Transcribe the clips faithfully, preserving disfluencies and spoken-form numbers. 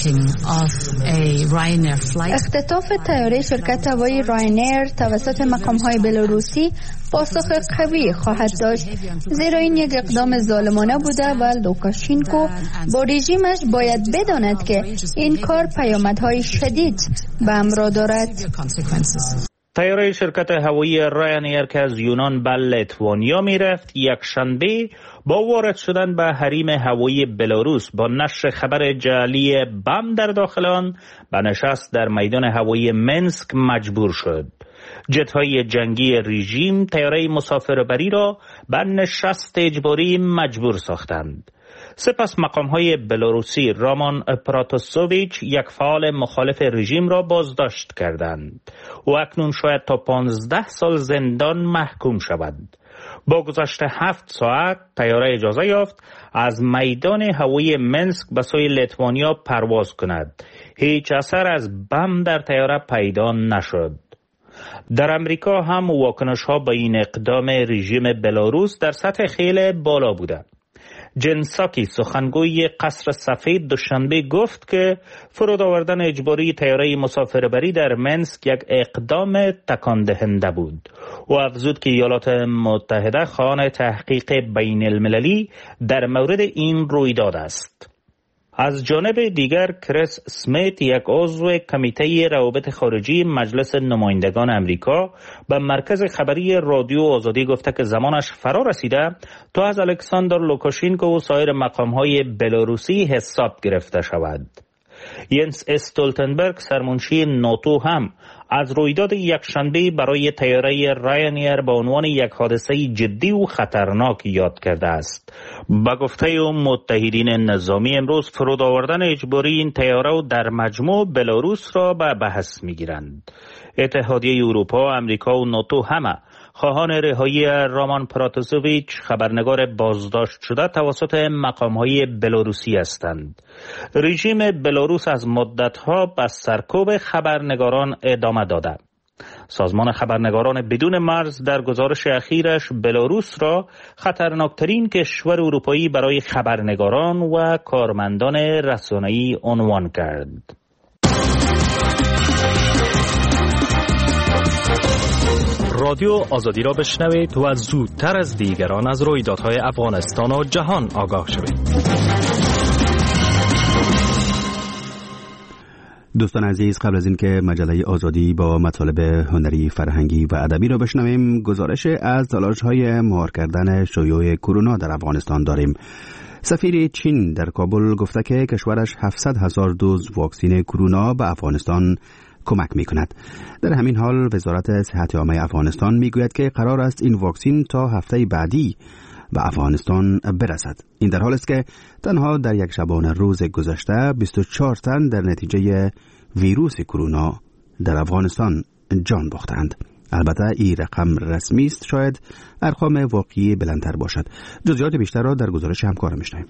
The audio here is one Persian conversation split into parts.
اختطاف طیاره شرکت هوایی راینر توسط مقام‌های بلاروسی پاسخ قوی خواهد داشت، زیرا این یک اقدام ظالمانه بوده و لوکاشنکو با رژیمش باید بداند که این کار پیامدهای شدید به همراه دارد. طیاره شرکت هوایی راینر که از یونان به لیتوانیا می رفت یک شنبه با وارد شدن به حریم هوایی بلاروس با نشر خبر جعلی بم در داخل آن به نشست در میدان هوایی منسک مجبور شد. جت‌های جنگی رژیم طیاره مسافربری را به نشست اجباری مجبور ساختند. سپس مقام‌های بلاروسی رامان پراتاسوویچ یک فعال مخالف رژیم را بازداشت کردند و اکنون شاید تا پانزده سال زندان محکوم شود. با گذشت هفت ساعت طیاره اجازه یافت از میدان هوایی منسک به سوی لیتوانیا پرواز کند. هیچ اثر از بم در طیاره پیدا نشد. در امریکا هم واکنش‌ها به این اقدام رژیم بلاروس در سطح خیلی بالا بوده. جن ساکی سخنگوی قصر سفید دوشنبه گفت که فرود آوردن اجباری طیاره مسافربری در منسک یک اقدام تکان دهنده بود و افزود که ایالات متحده خواهان تحقیق بین المللی در مورد این رویداد است. از جانب دیگر کریس اسمیت یک عضو کمیته روابط خارجی مجلس نمایندگان امریکا به مرکز خبری رادیو آزادی گفته که زمانش فرا رسیده تا از الکساندر لوکاشنکو و سایر مقام‌های بلاروسی حساب گرفته شود. ینس استولتنبرگ سرمنشی ناتو هم از رویداد یکشنبه برای طیاره راینر به عنوان یک حادثه جدی و خطرناک یاد کرده است. با گفته او متحدین نظامی امروز فرود آوردن اجباری این طیاره و در مجموع بلاروس را به بحث می‌گیرند. اتحادیه اروپا، آمریکا و ناتو همه خواهان رهایی رامان پراتاسوویچ خبرنگار بازداشت شده توسط مقام‌های بلاروسی هستند. رژیم بلاروس از مدت‌ها به سرکوب خبرنگاران ادامه داده. سازمان خبرنگاران بدون مرز در گزارش اخیرش بلاروس را خطرناکترین کشور اروپایی برای خبرنگاران و کارمندان رسانه‌ای عنوان کرد. رادیو آزادی را بشنوید و زودتر از دیگران از رویدادهای افغانستان و جهان آگاه شوید. دوستان عزیز، قبل از اینکه مجله آزادی با مطالب هنری، فرهنگی و ادبی را بشنویم، گزارش از تلاش‌های مهار کردن شیوع کرونا در افغانستان داریم. سفیر چین در کابل گفته که کشورش هفتصد هزار دوز واکسن کرونا به افغانستان کمک می کند. در همین حال وزارت صحت عامه افغانستان می گوید که قرار است این واکسن تا هفته بعدی به افغانستان برسد. این در حال است که تنها در یک شبانه روز گذشته بیست و چهار تن در نتیجه ویروس کرونا در افغانستان جان باختند. البته این رقم رسمی است، شاید ارقام واقعی بلندتر باشد. جزئیات بیشتر را در گزارش همکارم می‌شنویم.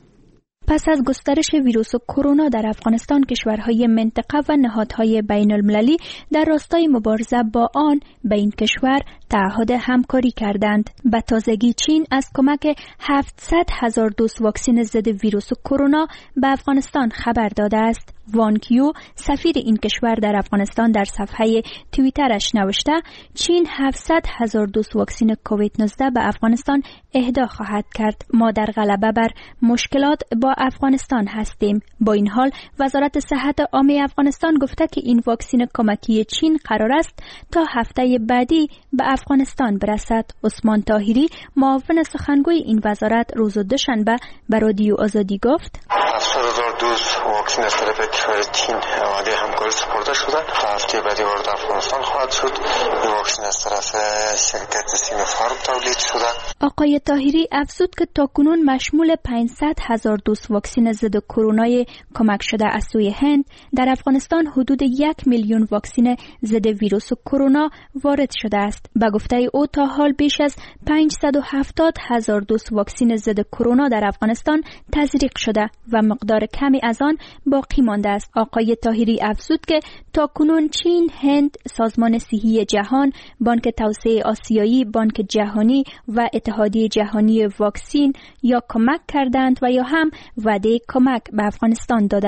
پس از گسترش ویروس کرونا در افغانستان، کشورهای منطقه و نهادهای بین المللی در راستای مبارزه با آن به این کشور تعهد همکاری کردند. به تازگی چین از کمک هفتصد هزار دوز واکسن ضد ویروس کرونا به افغانستان خبر داده است. وان کیو، سفیر این کشور در افغانستان، در صفحه توییترش نوشته چین هفتصد هزار دوز واکسن کووید نوزده به افغانستان اهدا خواهد کرد. ما در غلبه بر مشکلات با افغانستان هستیم. با این حال وزارت صحت عامه افغانستان گفته که این واکسن کمکی چین قرار است تا هفته بعدی به افغانستان برسد. عثمان طاهری، معاون سخنگوی این وزارت، روز دوشنبه به رادیو آزادی گفت هفتاد هزار دوز واکسن از طرف کشور چین وعده همکاری سپرده شده. تا هفته بعدی وارد افغانستان خواهد شد. این واکسن از طرف شرکت سینوفارم تولید شده. آقای طاهری افزود که تاکنون مشمول پانصد هزار دوز واکسن ضد کرونا کمک شده از سوی هند، در افغانستان حدود یک میلیون واکسن ضد ویروس کرونا وارد شده است. به گفته او تا حال بیش از پانصد و هفتاد هزار دوز واکسن ضد کرونا در افغانستان تزریق شده و مقدار کمی از آن باقی مانده است. آقای طاهری افزود که تاکنون چین، هند، سازمان صحی جهان، بانک توسعه آسیایی، بانک جهانی و اتحادیه جهانی واکسن یا کمک کردند و یا هم وعده کمک به افغانستان دادند.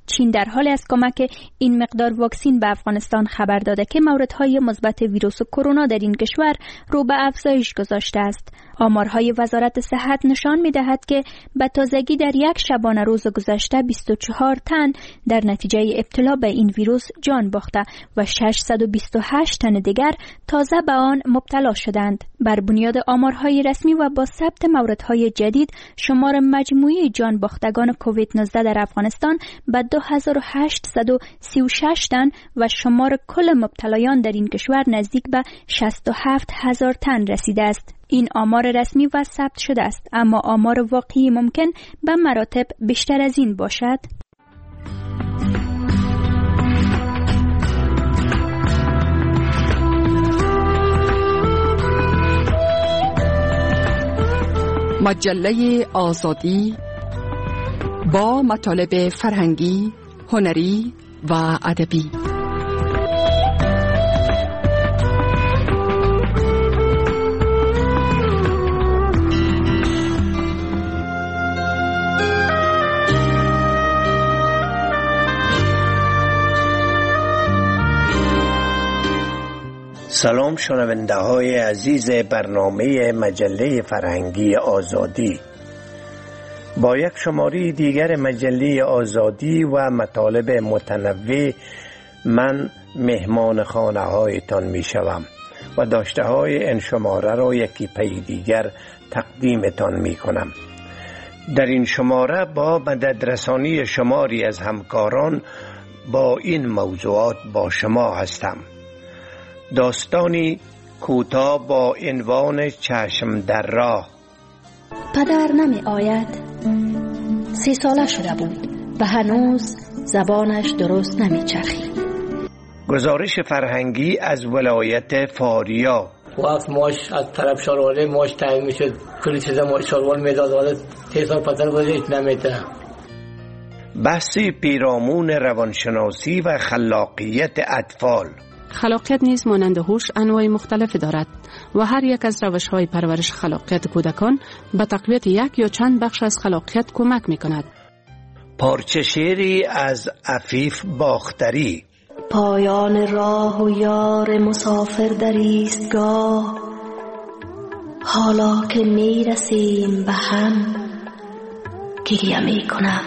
چین در حال از کمک این مقدار واکسن به افغانستان خبر داده که موردهای مثبت ویروس کرونا در این کشور رو به افزایش گذاشته است. آمارهای وزارت صحت نشان می‌دهد که به تازگی در یک شبانه روز گذشته بیست و چهار تن در نتیجه ابتلا به این ویروس جان باخته و ششصد و بیست و هشت تن دیگر تازه به آن مبتلا شدند. بر بنیاد آمارهای رسمی و با ثبت موردهای جدید، شمار مجموعی جان باختگان کووید نوزده در افغانستان به دو هزار و هشتصد و سی و شش تن و شمار کل مبتلایان در این کشور نزدیک به شصت و هفت هزار تن رسیده است. این آمار رسمی و ثبت شده است، اما آمار واقعی ممکن به مراتب بیشتر از این باشد. مجله آزادی با مطالب فرهنگی، هنری و ادبی. سلام شنونده های عزیز برنامه مجله فرهنگی آزادی. با یک شماره دیگر مجله آزادی و مطالب متنوع من مهمان خانه هایتان می شوم و داشته های این شماره را یکی پی دیگر تقدیمتان می کنم. در این شماره با مددرسانی شماری از همکاران با این موضوعات با شما هستم. داستانی کوتاه با عنوان چشم در راه. پدر نمی آید. سی ساله شده بود و هنوز زبانش درست نمی چرخید. گزارش فرهنگی از ولایت فاریا. وقت ماش از طرف شارواله ماش تعیین میشد، کلی چیزا ماش شاروال میداد، ولی سی سال پدر بوده ایت نمیده. بحثی پیرامون روانشناسی و خلاقیت اطفال. خلاقیت نیز مانند هوش انواع مختلف دارد و هر یک از روش‌های پرورش خلاقیت کودکان به تقویت یک یا چند بخش از خلاقیت کمک می‌کند. پارچه شعری از عفیف باختری. پایان راه و یار مسافر در ایستگاه، حالا که میرسیم به هم گریه میکنم.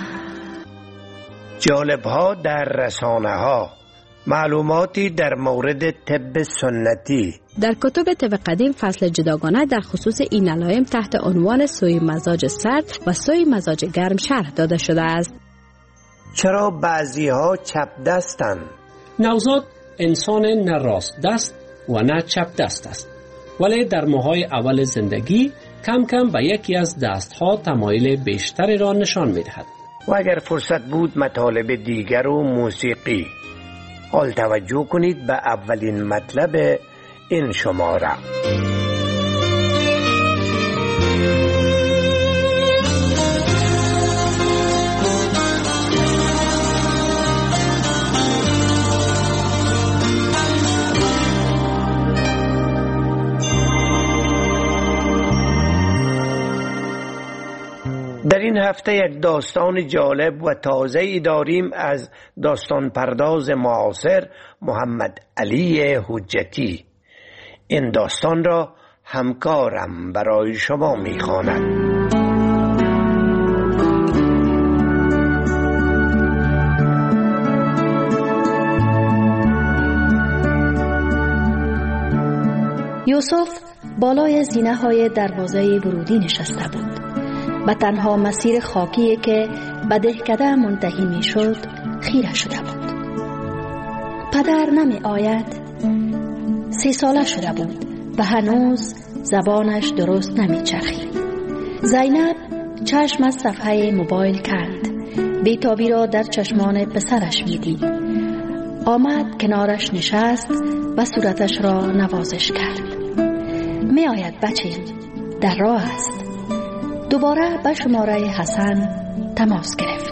جالب‌ها در رسانه‌ها. معلوماتی در مورد طب سنتی. در کتب طب قدیم فصل جداگانه در خصوص این علائم تحت عنوان سوی مزاج سرد و سوی مزاج گرم شرح داده شده است. چرا بعضی ها چپ دستند؟ نوزاد انسان نه راست دست و نه چپ دست است، ولی در ماهای اول زندگی کم کم به یکی از دستها تمایل بیشتری را نشان می‌دهد. و اگر فرصت بود مطالب دیگر و موسیقی. حال توجه کنید به اولین مطلب این شماره. در این هفته یک داستان جالب و تازه‌ای داریم از داستان پرداز معاصر محمد علی حجتی. این داستان را همکارم برای شما می‌خواند. یوسف بالای زینه‌های دروازه ورودی نشسته بود. به تنها مسیر خاکی که به دهکده منتهی می شد خیره شده بود. پدر نمی آید. سی ساله شده بود و هنوز زبانش درست نمی چرخید. زینب چشم از صفحه موبایل کرد. بیتابی را در چشمان پسرش می دید. آمد کنارش نشست و صورتش را نوازش کرد. می آید بچه، در راه است. دوباره به شماره حسن تماس گرفت.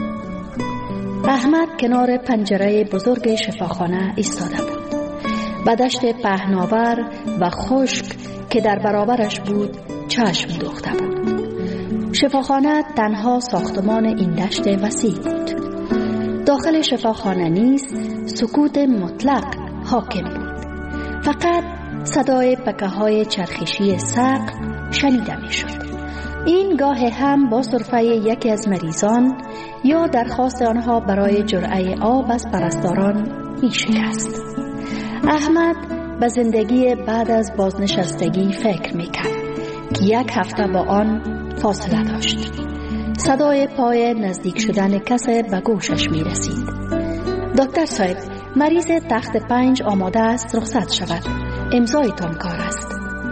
احمد کنار پنجره بزرگ شفاخانه ایستاده بود. به دشت پهناور و خشک که در برابرش بود چشم دوخته بود. شفاخانه تنها ساختمان این دشت وسیع بود. داخل شفاخانه نیز سکوت مطلق حاکم بود. فقط صدای پکه های چرخشی سقف شنیده می شد. این گاه هم با صرفه یکی از مریضان یا درخواست آنها برای جرعه آب از پرستاران می شکست. احمد به زندگی بعد از بازنشستگی فکر می کرد که یک هفته با آن فاصله داشت. صدای پای نزدیک شدن کسی به گوشش می رسید. دکتر صاحب، مریض تخت پنج آماده است رخصت شود. امضایتان کار است.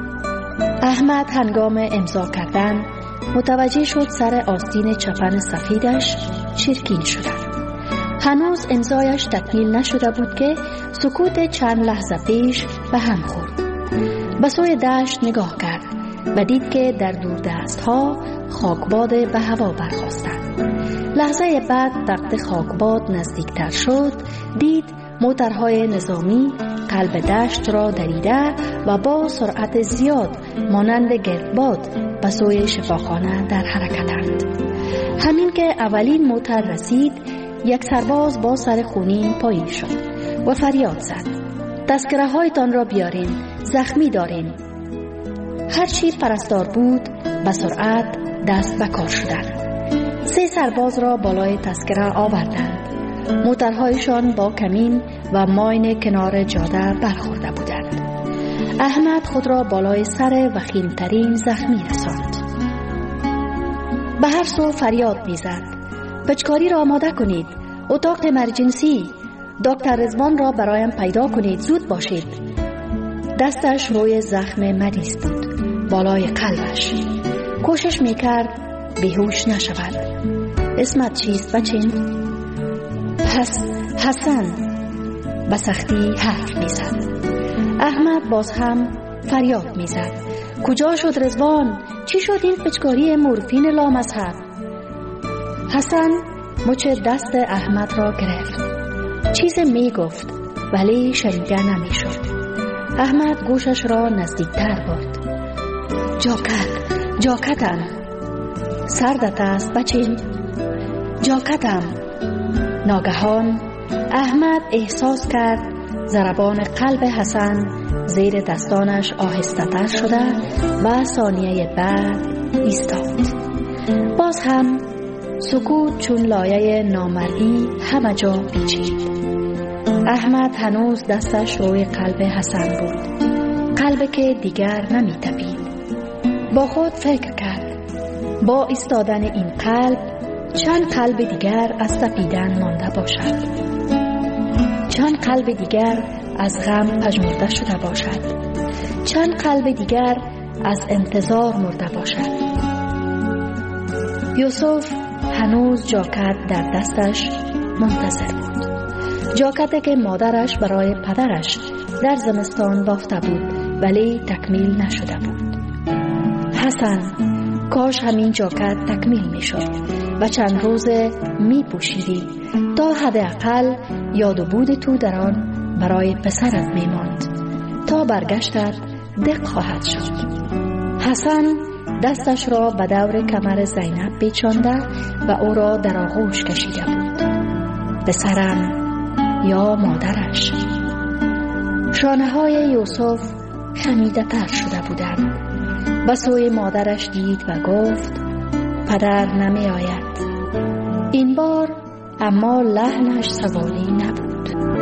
احمد هنگام امضا کردن متوجه شد سر آستین چپن سفیدش چرکین شده. هنوز امضایش تکمیل نشده بود که سکوت چند لحظه پیش به هم خورد. به سوی دشت نگاه کرد و دید که در دور دست ها خاکباد به هوا برخاستند. لحظه بعد وقت خاکباد نزدیکتر شد، دید موترهای نظامی قلب دشت را دریده و با سرعت زیاد مانند گردباد به سوی شفاخانه در حرکتند. همین که اولین موتر رسید، یک سرباز با سر خونین پایین شد و فریاد زد: تذکره هایتان را بیارین، زخمی دارین. هرچی پرستار بود به سرعت دست به کار شدند. سه سرباز را بالای تذکره آوردند. موترهایشان با کمین و ماین کنار جاده برخورده بودند. احمد خود را بالای سر وخیمترین زخمی رساند. به هر سو فریاد میزد: پچکاری را آماده کنید، اتاق امرجنسی، دکتر رضوان را برایم پیدا کنید، زود باشید. دستش روی زخم مریض بود، بالای قلبش. کوشش میکرد بیهوش نشود. اسمت چیست بچین؟ پس حسن به سختی حرف میزد. احمد باز هم فریاد میزد: کجا شد رضوان؟ چی شد این پچکاری مورفین لامذهب؟ حسن مچ دست احمد را گرفت. چیز میگفت ولی شنیده نمیشد. احمد گوشش را نزدیکتر برد. جاکت، جاکتم. سردت است بچین؟ جاکتم. ناگهان احمد احساس کرد ضربان قلب حسن زیر دستانش آهسته تر شده و ثانیه بعد ایستاد. باز هم سکوت چون لایه نامرئی همه جا پیچید. احمد هنوز دستش روی قلب حسن بود، قلب که دیگر نمی تپید. با خود فکر کرد با ایستادن این قلب چند قلب دیگر از تپیدن مانده باشد، چند قلب دیگر از غم پژمرده شده باشد، چند قلب دیگر از انتظار مرده باشد. یوسف هنوز جاکت در دستش منتظر بود، جاکتی که مادرش برای پدرش در زمستان بافته بود ولی تکمیل نشده بود. حسن، کاش همین جاکت تکمیل می شد و چند روز می پوشیدی تا حداقل یاد و بود تو در آن برای پسرت می ماند تا برگشتت دق خواهد شد. حسن دستش را به دور کمر زینب پیچانده و او را در آغوش کشیده بود. پسرم یا مادرش. شانه های یوسف خمیده تر شده بودند. به سوی مادرش دید و گفت: پدر نمی آید. این بار اما لحنش سوالی نبود.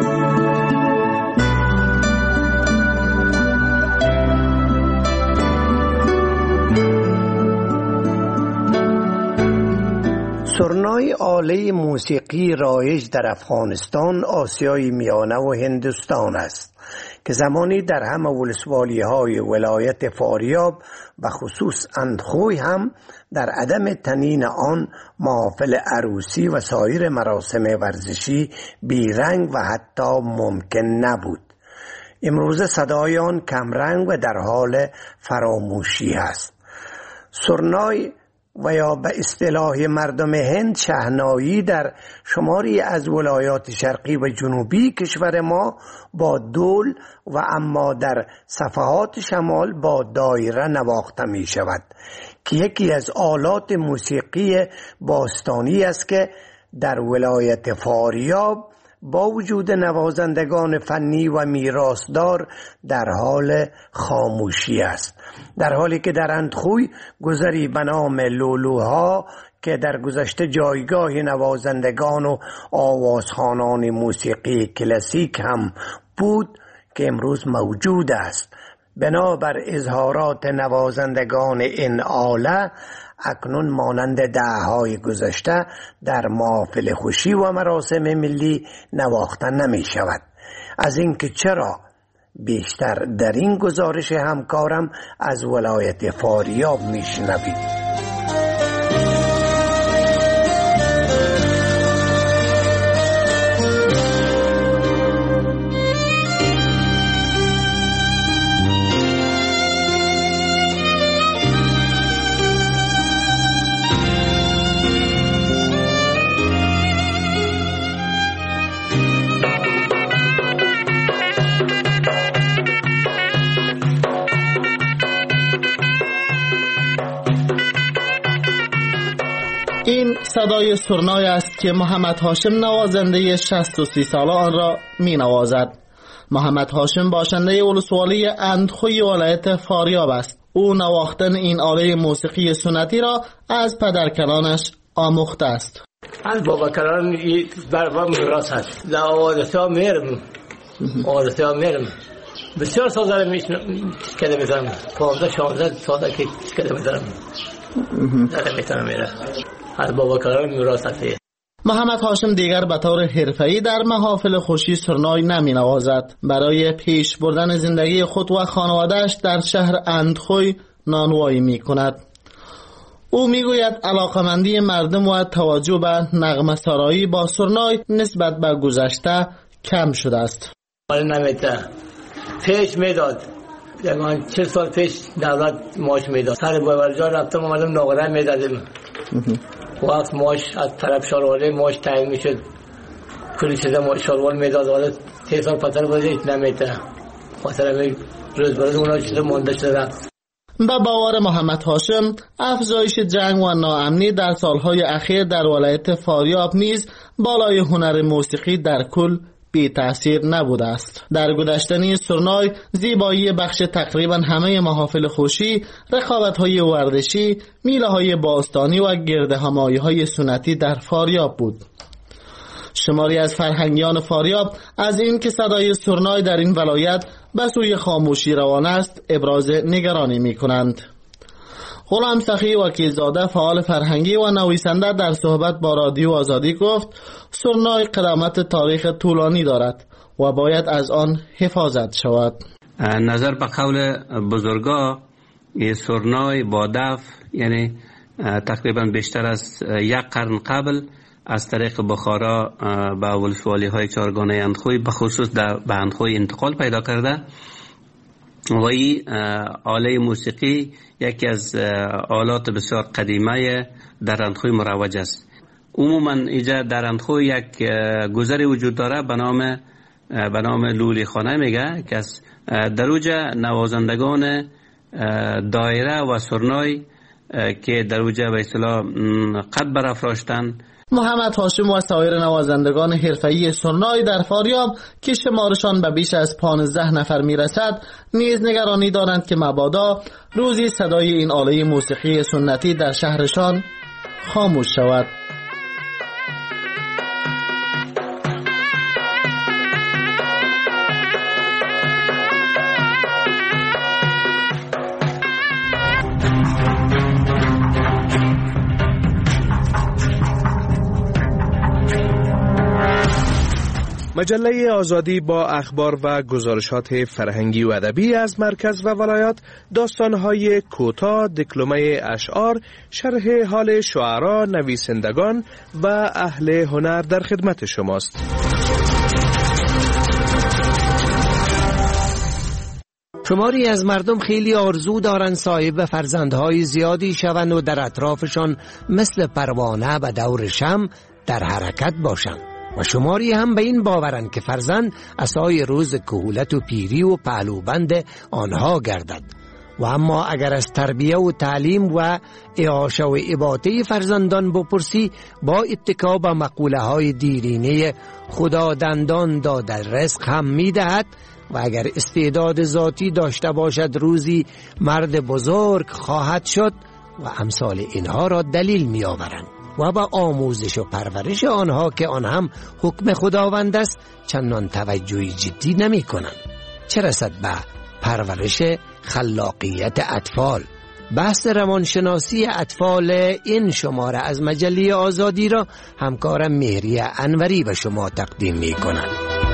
سرنای آله موسیقی رایج در افغانستان، آسیای میانه و هندوستان است که زمانی در همه ولسوالی های ولایت فاریاب و خصوص اندخوی هم در عدم تنین آن محافل عروسی و سایر مراسم ورزشی بیرنگ و حتی ممکن نبود. امروز صدای آن کمرنگ و در حال فراموشی است. سرنای و یا به اصطلاح مردم هند شهنایی در شماری از ولایات شرقی و جنوبی کشور ما با دول و اما در صفحات شمال با دایره نواخته می شود که یکی از آلات موسیقی باستانی است که در ولایت فاریاب با وجود نوازندگان فنی و میراثدار در حال خاموشی است، در حالی که در اندخوی گذری به نام لولوها که در گذشته جایگاه نوازندگان و آوازخوانان موسیقی کلاسیک هم بود که امروز موجود است. بنابر اظهارات نوازندگان این آله اکنون مانند دههای گذشته در محافل خوشی و مراسم ملی نواخته نمی شود. از اینکه چرا بیشتر در این گزارش همکارم از ولایت فاریاب می شنوید. این صدای سرنای است که محمد هاشم نوازنده شصت و سه ساله آن را می نوازد. محمد هاشم باشنده ولسوالی اندخوی ولایت فاریاب است. او نواختن این آله موسیقی سنتی را از پدرکلانش آموخته است. از بابا کلان برام میراث هست. در آوازها میرم، آوازها میرم. بسیار سازه میشنم کده میزنم. پانزده شانزده ساله که کده میزنم. در میتونم میرم. از بابا کلان میراث هست. محمد هاشم دیگر به طور حرفه‌ای در محافل خوشی سرنای نمی نوازد. برای پیش بردن زندگی خود و خانواده‌اش در شهر اندخوی نانوایی می کند. او می گوید علاقمندی مردم و توجه به نغمه سرایی با سرنای نسبت به گذشته کم شده است. ولی نمیده. پیش میداد. یعنی چه سال پیش دولت ماش میداد. سر باورجان رفتم اومدم ناقره میدادیم. وقت ماش از طرف شارواله ماش تعیین میشد. کلی چیزا ماش شاروال میداد. ولی سه سال پتر بوده هیچ نمیده. خاطر می روز برای اونا چیزا مانده شده رفت. با باور محمد هاشم افزایش جنگ و ناامنی در سالهای اخیر در ولایت فاریاب نیز بالای هنر موسیقی در کل بی تأثیر نبوده است. در گذشته سرنای زیبایی بخش تقریبا همه محافل خوشی، رقابت‌های ورزشی، میله‌های باستانی و گردهمایی‌های سنتی در فاریاب بود. شماری از فرهنگیان فاریاب از این که صدای سرنای در این ولایت به سوی خاموشی روان است ابراز نگرانی می کنند. غلام سخی وکیلزاده فعال فرهنگی و نویسنده در صحبت با رادیو آزادی گفت سرنای قدامت تاریخ طولانی دارد و باید از آن حفاظت شود. نظر به قول بزرگا سرنای با دف یعنی تقریبا بیشتر از یک قرن قبل از طریق بخارا به ولسوالی های چارگانه اندخوی به خصوص به اندخوی انتقال پیدا کرده و این آله موسیقی یکی از آلات بسیار قدیمه در اندخوی مروج است. عموما اینجا در اندخوی یک گذری وجود داره به نام به نام لولی خانه میگه که در اوجا نوازندگان دایره و سرنای که در اوجا به اصطلاح قد برافراشتن. محمد هاشم و سایر نوازندگان حرفه‌ای سرنای در فاریاب که شمارشان به بیش از پانزده نفر میرسد نیز نگرانی دارند که مبادا روزی صدای این آله موسیقی سنتی در شهرشان خاموش شود. مجله آزادی با اخبار و گزارشات فرهنگی و ادبی از مرکز و ولایات، داستان‌های کوتاه، دکلمه اشعار، شرح حال شعرا، نویسندگان و اهل هنر در خدمت شماست. شماری از مردم خیلی آرزو دارند صاحب فرزندهای زیادی شوند و در اطرافشان مثل پروانه به دور شمع در حرکت باشند. و شماری هم به این باورند که فرزند عصای روز کهولت و پیری و پهلوبند آنها گردد و اما اگر از تربیه و تعلیم و اعاشه و اباطه فرزندان بپرسی، با اتکا به مقوله های دیرینه خدا دندان داده رزق هم میدهد و اگر استعداد ذاتی داشته باشد روزی مرد بزرگ خواهد شد و امثال اینها را دلیل می آورند و با آموزش و پرورش آنها که آن هم حکم خداوند است چندان توجهی جدی نمی کنند. چه رسد به پرورش خلاقیت اطفال؟ بحث روانشناسی اطفال این شماره از مجله آزادی را همکارم مهری انوری به شما تقدیم می کند.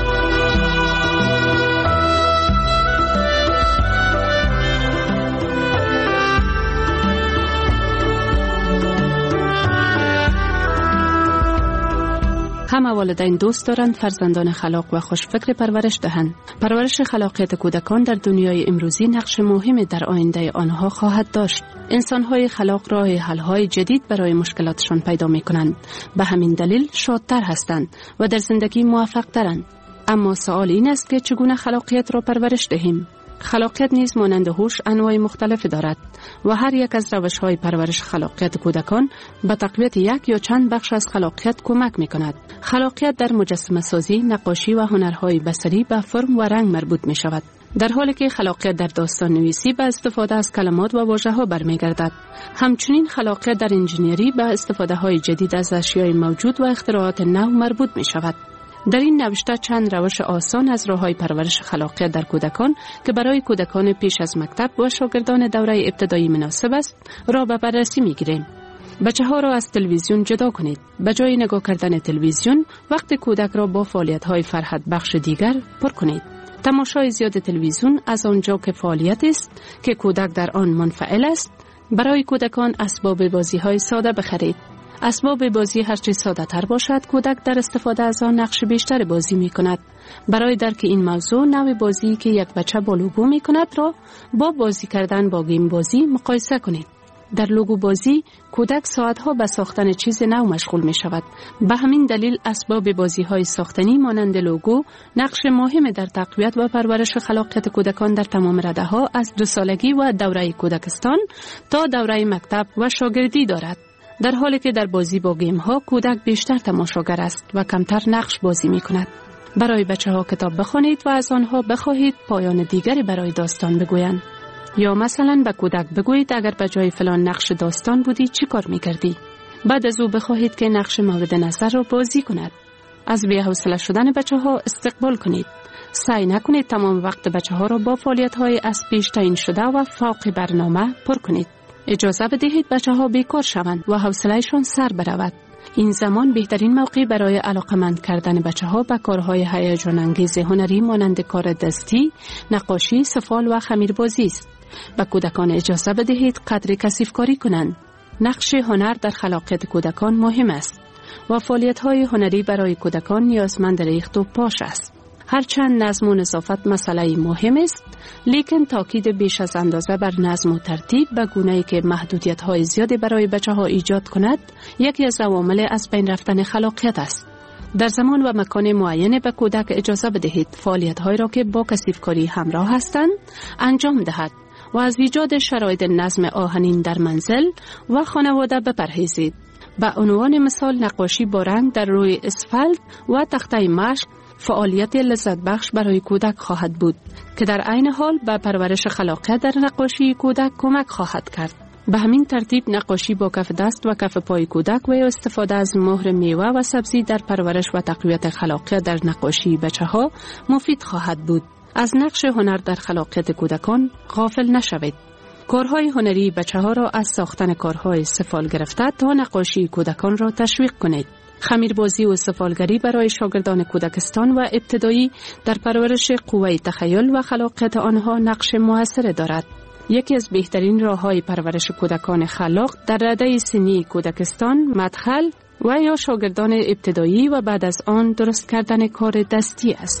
همه والدین دوست دارند فرزندان خلاق و خوشفکر پرورش دهند. پرورش خلاقیت کودکان در دنیای امروزی نقش مهمی در آینده آنها خواهد داشت. انسان‌های خلاق راه حل‌های جدید برای مشکلاتشان پیدا می‌کنند. به همین دلیل شادتر هستند و در زندگی موفق‌ترند. اما سوال این است که چگونه خلاقیت را پرورش دهیم؟ خلاقیت نیز مانند هوش انواع مختلف دارد و هر یک از روش‌های پرورش خلاقیت کودکان به تقویت یک یا چند بخش از خلاقیت کمک می‌کند. خلاقیت در مجسمه سازی، نقاشی و هنرهای بصری به فرم و رنگ مربوط می‌شود، در حالی که خلاقیت در داستان نویسی به استفاده از کلمات و واژه‌ها برمیگردد. همچنین خلاقیت در انجینری به استفاده‌های جدید از اشیاء موجود و اختراعات نو مربوط می‌شود. در این نوشته چند روش آسان از راه‌های پرورش خلاقیت در کودکان که برای کودکان پیش از مکتب و شاگردان دوره ابتدایی مناسب است را به بررسی می‌گیریم. بچه‌ها را از تلویزیون جدا کنید. به جای نگاه کردن تلویزیون، وقت کودک را با فعالیت‌های فرحت بخش دیگر پر کنید. تماشای زیاد تلویزیون از آنجا که فعالیت است که کودک در آن منفعل است، برای کودکان اسباب بازی‌های ساده بخرید. اسباب بازی هرچه ساده تر باشد، کودک در استفاده از آن نقش بیشتر بازی می کند. برای درک این موضوع، نوع بازی که یک بچه با لوگو می کند را با بازی کردن با گیم بازی مقایسه کنید. در لوگو بازی، کودک ساعتها به ساختن چیز نو مشغول می شود. به همین دلیل اسباب بازی های ساختنی مانند لوگو نقش مهم در تقویت و پرورش خلاقیت کودکان در تمام رده ها از دو سالگی و دوره کودکستان تا دوره مکتب و شاگردی دارد. در حالی که در بازی با گیم ها کودک بیشتر تماشاگر است و کمتر نقش بازی می کند. برای بچه ها کتاب بخوانید و از آنها بخواهید پایان دیگری برای داستان بگویند. یا مثلا به کودک بگویید اگر به جای فلان نقش داستان بودی چی کار می کردی؟ بعد از او بخواهید که نقش مورد نظر را بازی کند. از بی‌حوصله شدن بچه ها استقبال کنید. سعی نکنید تمام وقت بچه ها را با فعالیت های از پیش تعیین شده و فوق برنامه پر کنید. اجازه بدهید بچه ها بیکار شوند و حوصله‌شان سر برود. این زمان بهترین موقع برای علاقمند کردن بچه ها به کارهای هیجان انگیز هنری مانند کار دستی، نقاشی، سفال و خمیربازی است. به کودکان اجازه بدهید قدر کثیف کاری کنند. نقش هنر در خلاقیت کودکان مهم است و فعالیت‌های هنری برای کودکان نیازمند ریخت و پاش است. هرچند نظم و نظافت مسئله مهم است، لیکن تاکید بیش از اندازه بر نظم و ترتیب به گونه‌ای که محدودیت‌های زیادی برای بچه‌ها ایجاد کند، یکی از عوامل از بین رفتن خلاقیت است. در زمان و مکان معین به کودک اجازه بدهید فعالیت‌هایی را که با کثیف‌کاری همراه هستند انجام دهد و از ایجاد شرایط نظم آهنین در منزل و خانواده بپرهیزید. به عنوان مثال نقاشی با رنگ در روی اسفالت و تخته مشق فعالیت لذت بخش برای کودک خواهد بود که در عین حال به پرورش خلاقیت در نقاشی کودک کمک خواهد کرد. به همین ترتیب نقاشی با کف دست و کف پای کودک و استفاده از مهر میوه و سبزی در پرورش و تقویت خلاقیت در نقاشی بچه‌ها مفید خواهد بود. از نقش هنر در خلاقیت کودکان غافل نشوید. کارهای هنری بچه‌ها را از ساختن کارهای سفال گرفته تا نقاشی کودکان را تشویق کنید. خمیربازی و سفالگری برای شاگردان کودکستان و ابتدایی در پرورش قوه تخیل و خلاقیت آنها نقش موثر دارد. یکی از بهترین راه‌های پرورش کودکان خلاق در رده سنی کودکستان، مدخل و یا شاگردان ابتدایی و بعد از آن درست کردن کار دستی است.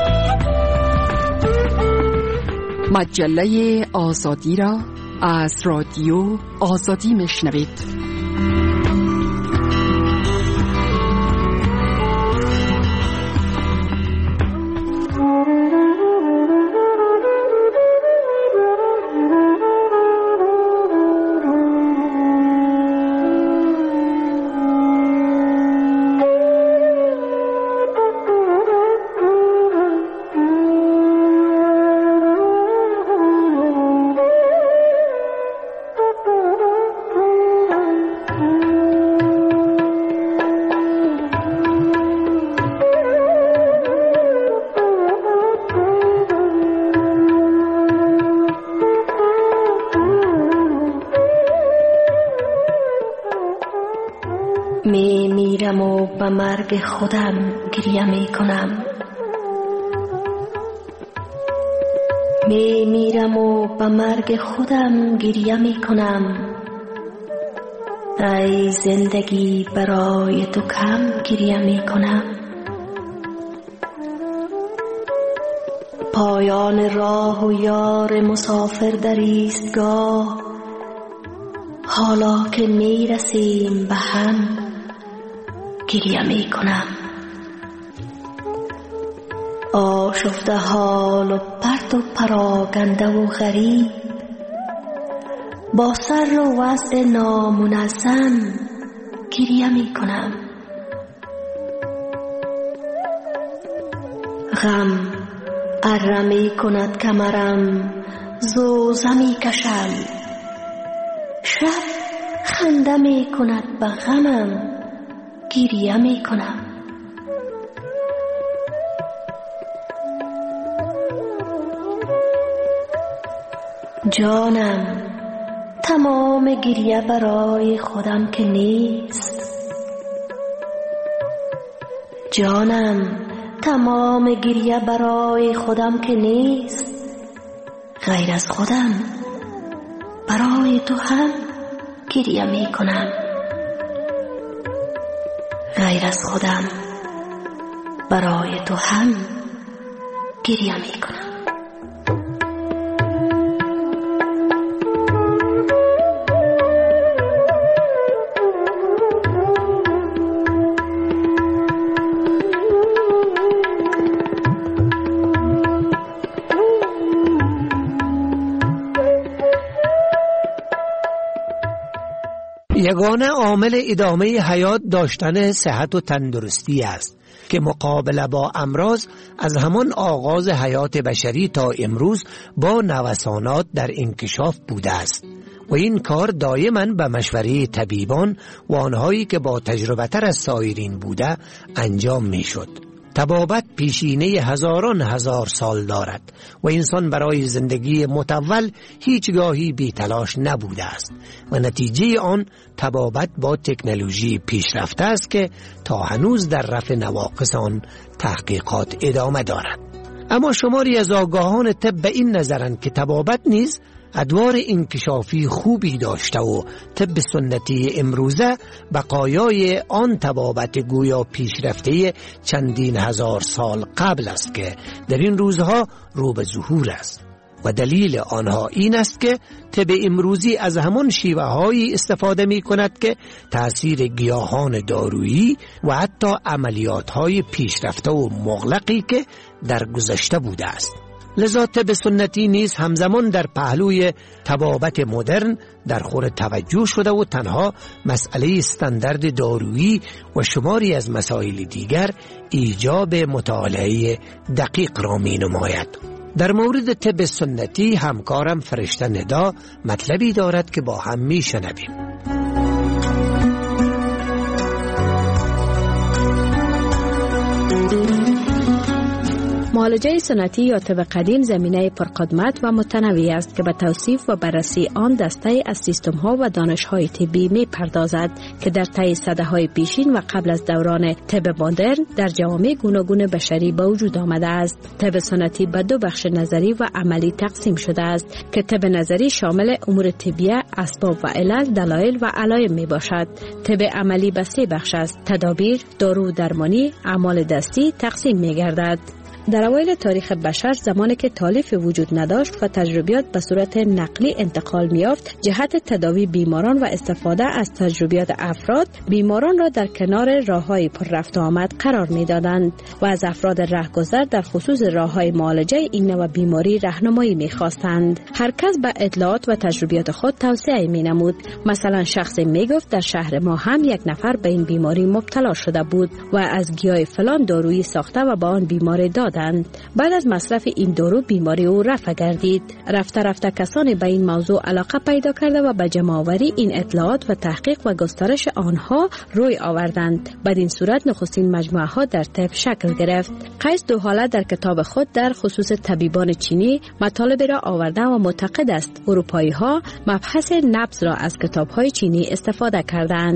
مجله آزادی را از رادیو آزادی میشنوید. به مرگ خودم گریه می کنم. می میرم و به مرگ خودم گریه می کنم. ای زندگی برای تو کم گریه می کنم. پایان راه و یار مسافر در ایستگاه، حالا که می رسیم به هم گریه می کنم. آشفته حال و پرت و پراگنده و غریب، با سر و وضع نامنظم گریه می کنم. غم اره می کند کمرم، زوزه می کشم. شب خنده می کند به غمم گریه می کنم. جانم تمام گریه برای خودم که نیست. جانم تمام گریه برای خودم که نیست. غیر از خودم برای تو هم گریه می کنم. غیر از خودم برای تو هم گریه می کنم. یگانه عامل ادامه حیات داشتن صحت و تندرستی است که مقابله با امراض از همان آغاز حیات بشری تا امروز با نوسانات در انکشاف بوده است و این کار دائما به مشوره طبیبان و آنهایی که با تجربه تر از سایرین بوده انجام می شد. طبابت پیشینه هزاران هزار سال دارد و انسان برای زندگی متول هیچگاهی بی تلاش نبوده است و نتیجه آن طبابت با تکنولوژی پیشرفته است که تا هنوز در رفع نواقص آن تحقیقات ادامه دارد. اما شماری از آگاهان طب به این نظرند که طبابت نیز ادوار انکشافی خوبی داشته و طب سنتی امروزه بقایای آن طبابت گویا پیشرفته چندین هزار سال قبل است که در این روزها رو به ظهور است و دلیل آنها این است که طب امروزی از همان شیوه هایی استفاده می کند که تأثیر گیاهان دارویی و حتی عملیات های پیشرفته و مغلقی که در گذشته بوده است. لذا طب سنتی نیز همزمان در پهلوی طبابت مدرن در خور توجه شده و تنها مسئله استاندارد دارویی و شماری از مسائل دیگر ایجاب مطالعه دقیق را می نماید. در مورد طب سنتی همکارم فرشته ندا مطلبی دارد که با هم می شنویم. معالجه سنتی یا طب قدیم زمینه پرقدمت و متنوعی است که به توصیف و بررسی آن دسته از سیستم ها و دانش های طبی می پردازد که در طی سده های پیشین و قبل از دوران طب مدرن در جوامع گوناگون بشری به وجود آمده است. طب سنتی به دو بخش نظری و عملی تقسیم شده است که طب نظری شامل امور طبیعه، اسباب و علل، دلایل و علایم می باشد. طب عملی به سه بخش است: تدابیر، دارو درمانی، اعمال دستی تقسیم می گردد. در اوایل تاریخ بشر زمانی که تالیف وجود نداشت و تجربیات به صورت نقلی انتقال می‌یافت، جهت تداوی بیماران و استفاده از تجربیات افراد بیماران را در کنار راه‌های پر رفت و آمد قرار می‌دادند و از افراد رهگذر در خصوص راه‌های معالجه این نوع بیماری راهنمایی می‌خواستند. هر کس به اطلاعات و تجربیات خود توصیه می‌نمود. مثلا شخصی می‌گفت در شهر ما هم یک نفر به این بیماری مبتلا شده بود و از گیاه فلان دارویی ساخته و به آن بیمار داد. بعد از مصرف این دارو بیماری او رفع گردید. رفته رفته کسانی به این موضوع علاقه پیدا کرده و به جمع‌آوری این اطلاعات و تحقیق و گسترش آنها روی آوردند. بعد این صورت نخستین مجموعه ها در طب شکل گرفت. قیس دوحاله در کتاب خود در خصوص طبیبان چینی مطالب را آورده و معتقد است اروپایی ها مبحث نبض را از کتاب های چینی استفاده کردند.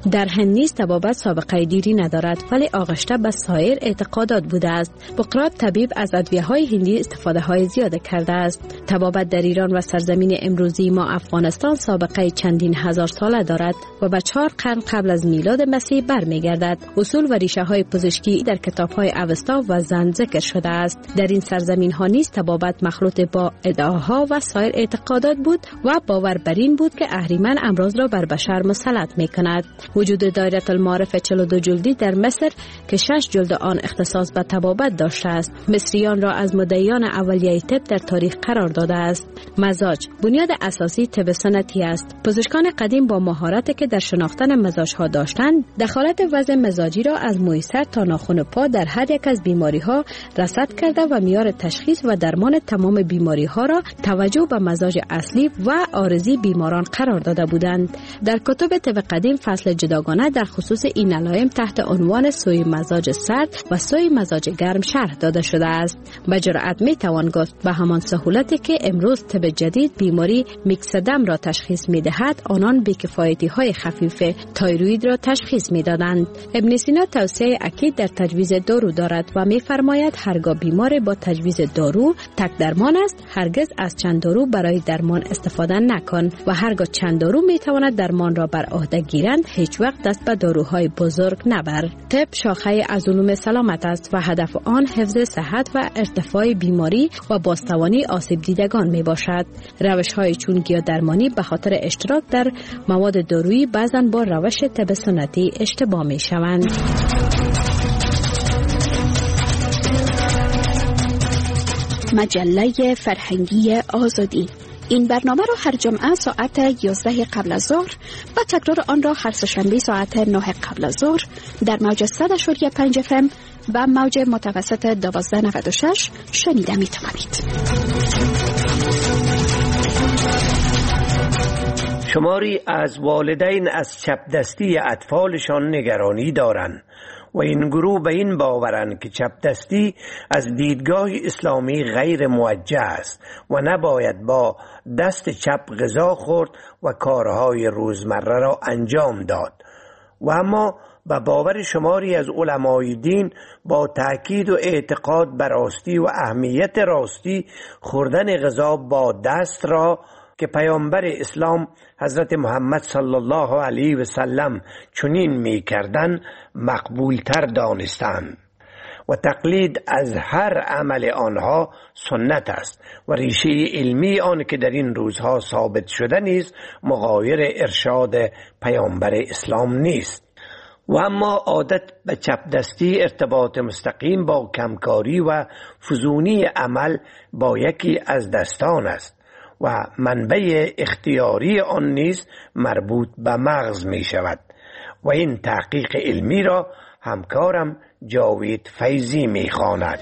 در هند نیز طبابت سابقه دیری ندارد، ولی آغشته به سایر اعتقادات بوده است. بقراط طبیب از ادویه‌های هندی استفاده های زیاد کرده است. طبابت در ایران و سرزمین امروزی ما افغانستان سابقه چندین هزار ساله دارد و به چهار قرن قبل از میلاد مسیح برمیگردد. اصول و ریشه های پزشکی در کتاب های اوستا و زن ذکر شده است. در این سرزمین ها نیز طبابت مخلوط با ادعاها و سایر اعتقادات بود و باور بر این بود که اهریمن امراض را بر بشر مسلط می کند. وجود دایره المعارف چهل و دو جلدی در مصر که شش جلد آن اختصاص به طبابت داشته است، مصریان را از مدعیان اولیه طب در تاریخ قرار داده است. مزاج بنیاد اساسی طب سنتی است. پزشکان قدیم با مهارتی که در شناختن مزاج‌ها داشتند، دخالت وضع مزاجی را از موی سر تا ناخن پا در هر یک از بیماری‌ها رصد کرده و معیار تشخیص و درمان تمام بیماری‌ها را توجه به مزاج اصلی و عارضی بیماران قرار داده بودند. در کتب طب قدیم فصل جداگانه در خصوص این علائم تحت عنوان سوی مزاج سرد و سوی مزاج گرم شرح داده شده است. به جرأت می توان گفت به همان سهولتی که امروز طب جدید بیماری میکسدم را تشخیص می دهد، آنان بی‌کفایتی های خفیف تایروید را تشخیص می دادند. ابن سینا توصیه اکید در تجویز دارو دارد و می فرماید هرگاه بیمار با تجویز دارو تک درمان است، هرگز از چند دارو برای درمان استفاده نکن و هرگاه چند دارو می تواند درمان را بر عهده گیرند، هیچ وقت دست به داروهای بزرگ نبر. طب شاخه از علوم سلامت است و هدف آن حفظ صحت و ارتفاع بیماری و بازتوانی آسیب دیدگان می باشد. روش های چون گیاه درمانی به خاطر اشتراک در مواد دارویی بعضاً با روش طب سنتی اشتباه می شوند. مجله فرهنگی آزادی. این برنامه را هر جمعه ساعت یازده قبل از ظهر و تکرار آن را هر سه‌شنبه ساعت نه قبل از ظهر در موج صد و پنج اف ام و موج متوسط دوازده نود و شش شنیده می توانید. شماری از والدین از چپ دستی اطفالشان نگرانی دارند و این گروه به این باورند که چپ دستی از دیدگاه اسلامی غیر موجه است و نباید با دست چپ غذا خورد و کارهای روزمره را انجام داد. و اما به باور شماری از علمای دین با تأکید و اعتقاد بر راستی و اهمیت راستی خوردن غذا با دست را که پیامبر اسلام حضرت محمد صلی الله علیه و سلم چنین می کردن مقبول تر دانستند و تقلید از هر عمل آنها سنت است و ریشه علمی آن که در این روزها ثابت شده نیست مغایر ارشاد پیامبر اسلام نیست. و اما عادت به چپ دستی ارتباط مستقیم با کمکاری و فزونی عمل با یکی از دستان است و منبع اختیاری آن نیز مربوط به مغز می شود و این تحقیق علمی را همکارم جاوید فیضی می خواند.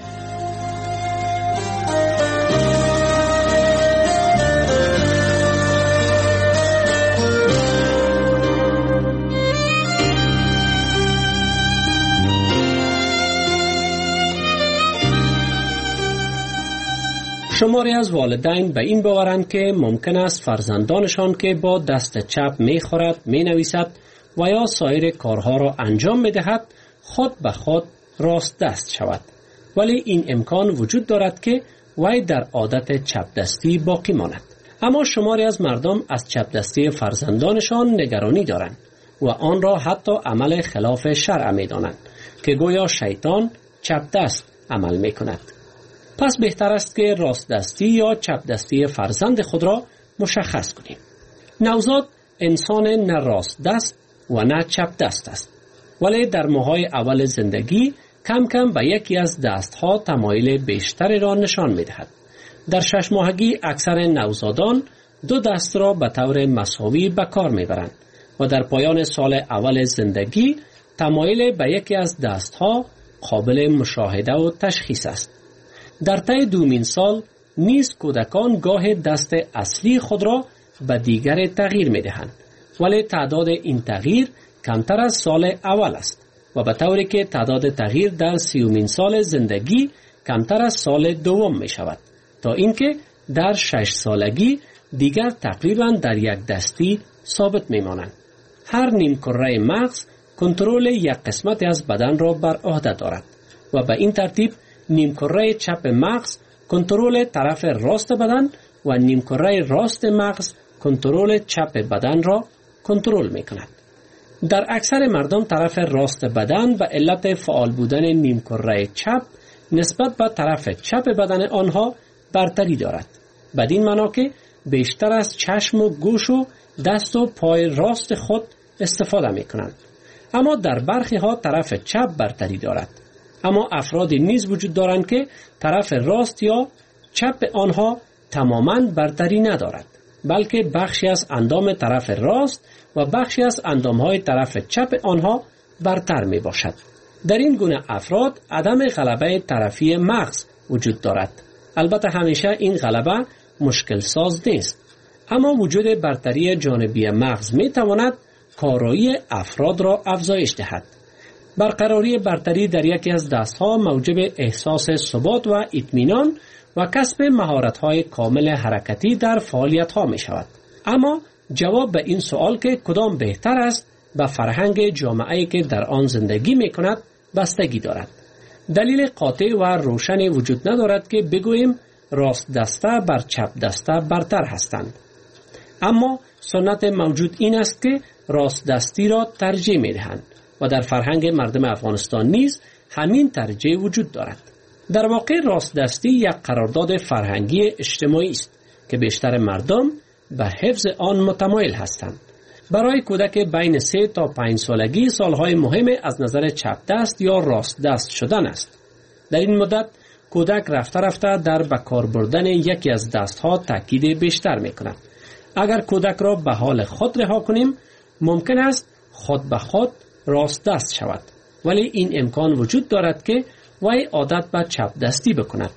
شماری از والدین به این باورند که ممکن است فرزندانشان که با دست چپ می خورد، می نویسد و یا سایر کارها را انجام می دهد خود به خود راست دست شود، ولی این امکان وجود دارد که وی در عادت چپ دستی باقی ماند. اما شماری از مردم از چپ دستی فرزندانشان نگرانی دارند و آن را حتی عمل خلاف شرع می دانند که گویا شیطان چپ دست عمل می کند. پس بهتر است که راست دستی یا چپ دستی فرزند خود را مشخص کنیم. نوزاد انسان نه راست دست و نه چپ دست است، ولی در ماهای اول زندگی کم کم به یکی از دستها تمایل بیشتری را نشان می دهد. در شش ماهگی اکثر نوزادان دو دست را به طور مساوی به کار می برند و در پایان سال اول زندگی تمایل به یکی از دستها قابل مشاهده و تشخیص است. در طی دومین سال نیز کودکان گاه دست اصلی خود را به دیگر تغییر می دهند، ولی تعداد این تغییر کمتر از سال اول است و به طوری که تعداد تغییر در سیومین سال زندگی کمتر از سال دوم می شود تا اینکه در شش سالگی دیگر تقریبا در یک دستی ثابت می مانند. هر نیم کره مغز کنترل یک قسمت از بدن را بر عهده دارد و به این ترتیب نیم کره چپ مغز کنترل طرف راست بدن و نیم کره راست مغز کنترل چپ بدن را کنترل می کند. در اکثر مردم طرف راست بدن به علت فعال بودن نیم کره چپ نسبت به طرف چپ بدن آنها برتری دارد. بدین معنا که بیشتر از چشم و گوش و دست و پای راست خود استفاده می کنند. اما در برخی ها طرف چپ برتری دارد. اما افرادی نیز وجود دارند که طرف راست یا چپ آنها تماما برتری ندارد، بلکه بخشی از اندام طرف راست و بخشی از اندامهای طرف چپ آنها برتر می باشد. در این گونه افراد عدم غلبه طرفی مغز وجود دارد. البته همیشه این غلبه مشکل ساز نیست، اما وجود برتری جانبی مغز می تواند کارایی افراد را افزایش دهد. برقراری برتری در یکی از دستها موجب احساس ثبات و اطمینان و کسب مهارت‌های کامل حرکتی در فعالیت‌ها می شود. اما جواب به این سوال که کدام بهتر است به فرهنگ جامعه‌ای که در آن زندگی می کند بستگی دارد. دلیل قاطع و روشنی وجود ندارد که بگوییم راست دسته بر چپ دسته برتر هستند. اما سنت موجود این است که راست دستی را ترجیح می دهند و در فرهنگ مردم افغانستان نیز همین ترجیح وجود دارد. در واقع راست دستی یک قرارداد فرهنگی اجتماعی است که بیشتر مردم به حفظ آن متمایل هستند. برای کودک بین سه تا پنج سالگی سالهای مهم از نظر چپ دست یا راست دست شدن است. در این مدت کودک رفته رفته در به کار بردن یکی از دستها تاکید بیشتر می کند. اگر کودک را به حال خود رها کنیم ممکن است خود به خود راست دست شود، ولی این امکان وجود دارد که وی عادت به چپ دستی بکند.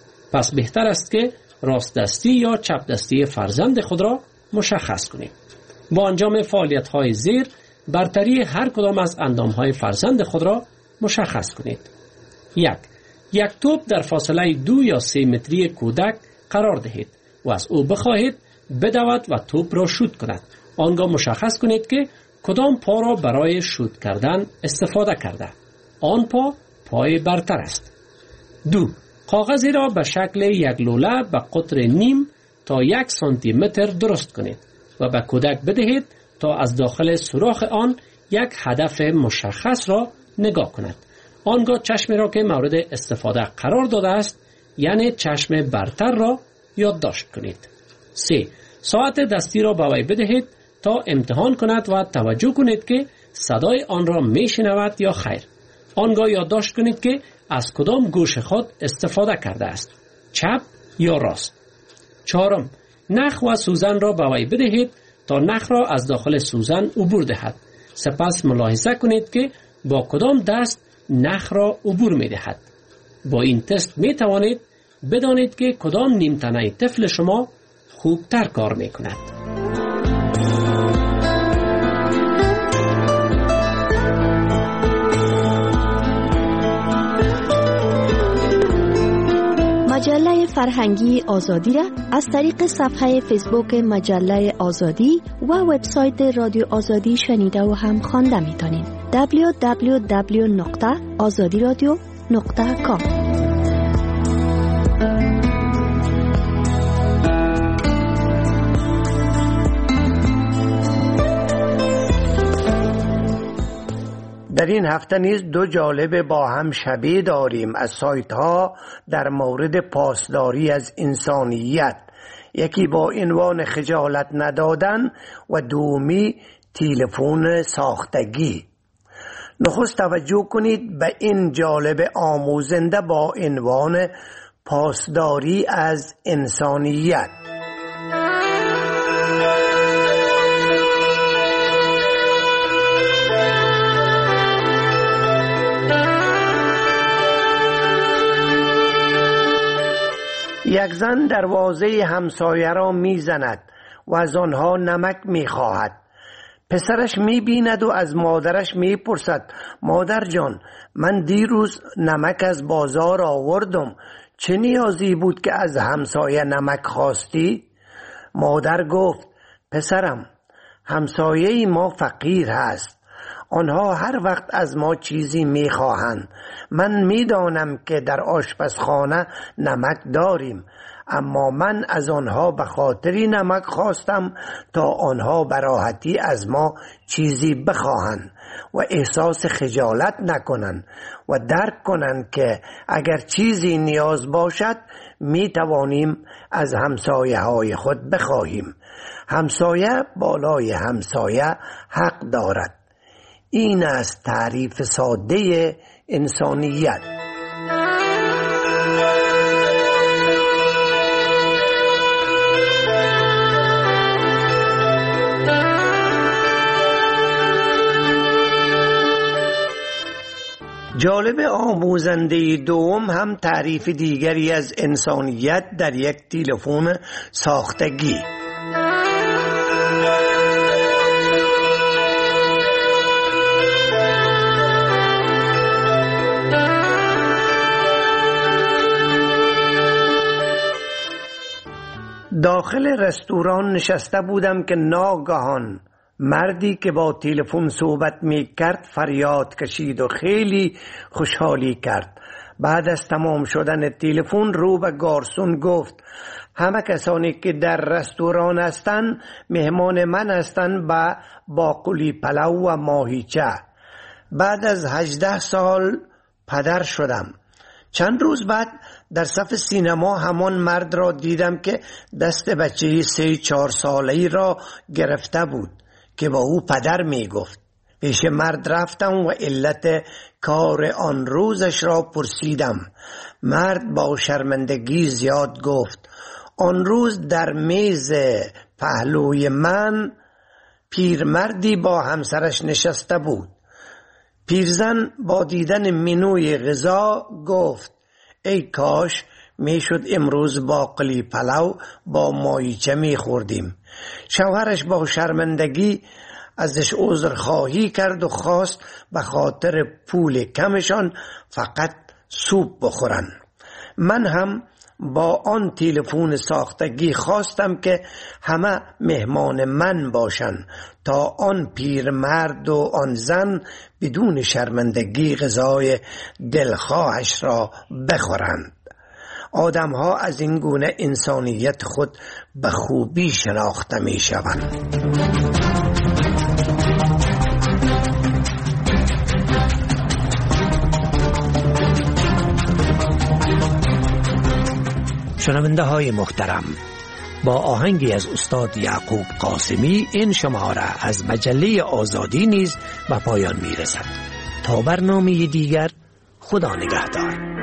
پس بهتر است که راست دستی یا چپ دستی فرزند خود را مشخص کنیم. با انجام فعالیت‌های زیر برتری هر کدام از اندام‌های فرزند خود را مشخص کنید. یک یک توپ در فاصله دو یا سه متری کودک قرار دهید و از او بخواهید بدود و توپ را شوت کند. آنگاه مشخص کنید که کدام پا را برای شوت کردن استفاده کرده. آن پا پای برتر است. دو کاغذی را به شکل یک لوله به قطر نیم تا یک سانتی متر درست کنید و به کودک بدهید تا از داخل سوراخ آن یک هدف مشخص را نگاه کند. آنگاه چشم را که مورد استفاده قرار داده است یعنی چشم برتر را یادداشت کنید. سه ساعت دستی را به وی بدهید تا امتحان کند و توجه کنید که صدای آن را می شنود یا خیر. آنگاه یادداشت کنید که از کدام گوش خود استفاده کرده است، چپ یا راست. چهارم نخ و سوزن را به وی بدهید تا نخ را از داخل سوزن عبور دهد. سپس ملاحظه کنید که با کدام دست نخ را عبور می دهد. با این تست می توانید بدانید که کدام نیمتنه طفل شما خوبتر کار می کند. مجله فرهنگی آزادی را از طریق صفحه فیسبوک مجله آزادی و وبسایت رادیو آزادی شنیده و هم خوانده می‌تونید. دبلیو دبلیو دبلیو نقطه آزادی رادیو نقطه کام. در این هفته نیز دو جالب با هم شبیه داریم از سایت ها در مورد پاسداری از انسانیت. یکی با عنوان خجالت ندادن و دومی تلفن ساختگی. نخست توجه کنید به این جالب آموزنده با عنوان پاسداری از انسانیت. یک زن دروازه همسایه را می زند و از آنها نمک می خواهد. پسرش می بیند و از مادرش می پرسد مادر جان من دیروز نمک از بازار آوردم، چه نیازی بود که از همسایه نمک خواستی؟ مادر گفت پسرم همسایه ما فقیر هست. آنها هر وقت از ما چیزی میخواهند. من میدانم که در آشپزخانه نمک داریم، اما من از آنها به خاطری نمک خواستم تا آنها به راحتی از ما چیزی بخواهند و احساس خجالت نکنند و درک کنند که اگر چیزی نیاز باشد می توانیم از همسایه های خود بخواهیم. همسایه بالای همسایه حق دارد. این است تعریف ساده انسانیت. جالب آموزنده دوم هم تعریف دیگری از انسانیت در یک تلفن ساختگی. داخل رستوران نشسته بودم که ناگهان مردی که با تلفن صحبت می کرد فریاد کشید و خیلی خوشحالی کرد. بعد از تمام شدن تلفن رو به گارسون گفت همه کسانی که در رستوران هستند مهمان من هستند با باقلی پلو و ماهیچه. بعد از هجده سال پدر شدم. چند روز بعد در صف سینما همان مرد را دیدم که دست بچه سه چهار ساله‌ای را گرفته بود که با او پدر می گفت. پیش مرد رفتم و علت کار آن روزش را پرسیدم. مرد با شرمندگی زیاد گفت آن روز در میز پهلوی من پیرمردی با همسرش نشسته بود. پیرزن با دیدن منوی غذا گفت ای کاش میشد امروز باقلی پلو با ماهیچه میخوردیم. شوهرش با شرمندگی ازش عذرخواهی کرد و خواست به خاطر پول کمشان فقط سوپ بخورن. من هم با آن تلفن ساختگی خواستم که همه مهمان من باشن تا آن پیرمرد و آن زن بدون شرمندگی غذای دلخواهش را بخورند. آدم ها از این گونه انسانیت خود به خوبی شناخته می شوند. شنونده های محترم، با آهنگی از استاد یعقوب قاسمی این شماره از مجله آزادی نیز به پایان می رسد. تا برنامه دیگر، خدا نگهدار.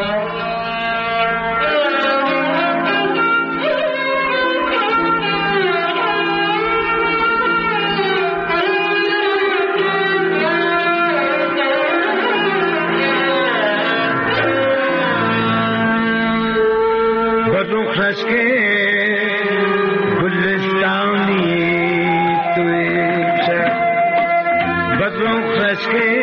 که گلستانی توی شب بدرون خشکه